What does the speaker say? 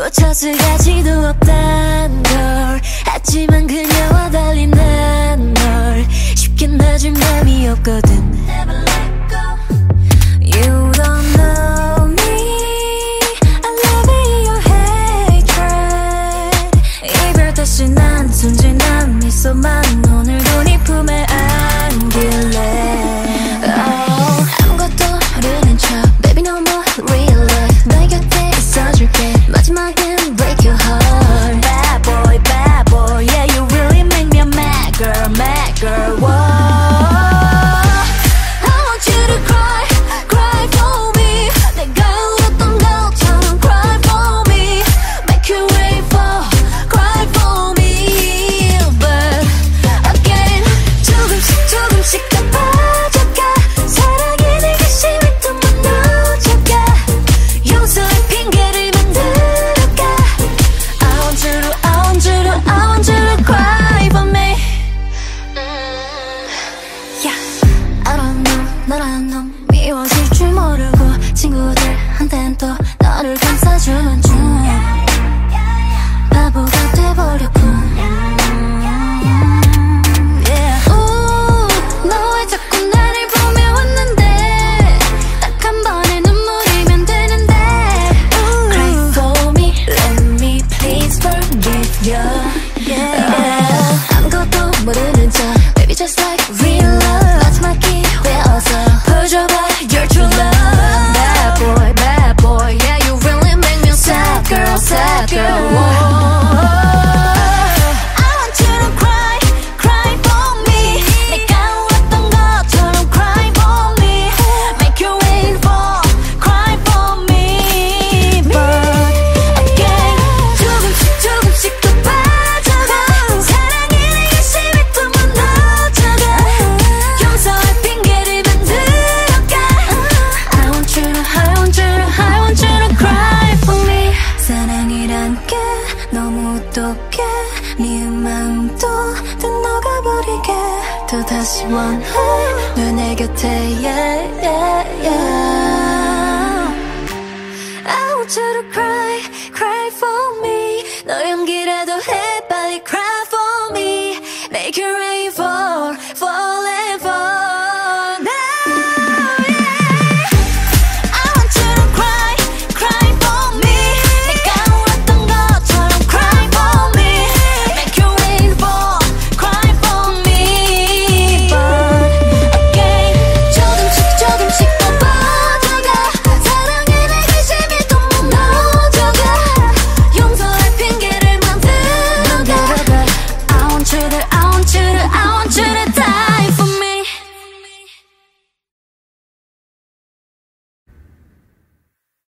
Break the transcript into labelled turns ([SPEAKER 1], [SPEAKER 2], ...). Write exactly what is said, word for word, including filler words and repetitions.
[SPEAKER 1] 꽂혔을 가치도 없단 걸. 하지만 그녀와 달리 난 널 쉽게 놔줄 맘이 없거든. Never let go. You don't know me. I love your hatred. 이별 다시 난 순진한 미소만 오늘도 네 품에 안길래. Oh, 아무것도 모르는 척 Baby no more real life. 너의 곁에 있어줄게. 마지막엔 break your heart. Bad boy, bad boy. Yeah, you really make me a mad girl, mad girl. Whoa. I want you to cry, cry for me. 내가 울었던 것처럼 cry for me. Make you wait for, cry for me. But again, 조금씩 조금씩 더 빠져가. 사랑이 내게 심히 또 무너져가. 용서의 핑계를 만들어가. I want you to, I want you to, I want you to cry for me. Yeah, I don't know, 너란 놈 미워질 줄 모르고 친구들한텐 또 너를 감싸주는 중 바보가 돼버렸군. Yeah. 우, 너 왜 자꾸 나를 보며 웃는데. 딱 한 번의 눈물이면 되는데. Cry for me, let me please forgive you. Yeah. 아무것도 모르는 척 Baby just like real love. 마지막 기회 어서 보여줘봐 your true love. Bad boy, bad boy. Yeah, you really make me a sad girl, sad girl. Whoa. I want you to cry, cry for me. 내가 울었던 것처럼 cry for me. Make you wait for, cry for me. But again, 조금씩 조금씩 더 빠져가. 사랑이 내게 심히 또 무너져가. 용서의 핑계를 만들어가. I want you to, I want you to, I want you to cry for me. 사랑이란 게 너무 똑해. 미운 마음도 다 녹아버리게. 또 다시 원해 널 내 곁에. Yeah, yeah, yeah. I want you to cry, cry for me. 너 연기라도 해 빨리 cry for me. Make it rain for